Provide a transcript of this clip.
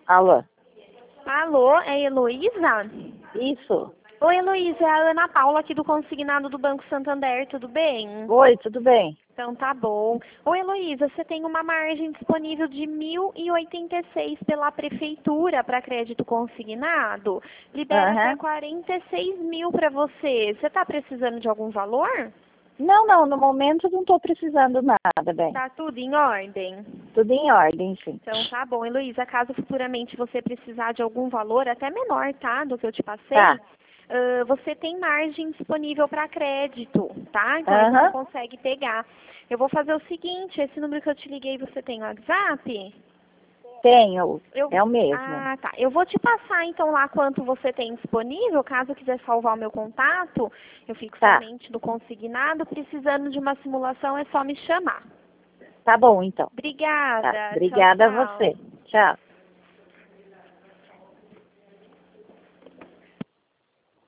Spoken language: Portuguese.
Alô? Alô, é Heloísa? Isso. Oi, Heloísa, é a Ana Paula aqui do Consignado do Banco Santander, tudo bem? Oi, tudo bem? Então tá bom. Oi, Heloísa, você tem uma margem disponível de 1.086 pela Prefeitura para crédito consignado? Libera até 46 mil para você. Você está precisando de algum valor? Não, no momento não estou precisando nada, bem. Tá tudo em ordem? Tudo em ordem, sim. Então tá bom, Heloísa, caso futuramente você precisar de algum valor, até menor, tá, do que eu te passei, Tá. você tem margem disponível para crédito, tá? Então aí você consegue pegar. Eu vou fazer o seguinte, esse número que eu te liguei, você tem o WhatsApp? Tenho, é o mesmo. Ah, tá. Eu vou te passar então lá quanto você tem disponível, caso quiser salvar o meu contato, eu fico somente no consignado, precisando de uma simulação é só me chamar. Tá bom, então. Obrigada. Tá. Obrigada Tchau, a você. tchau. Tchau.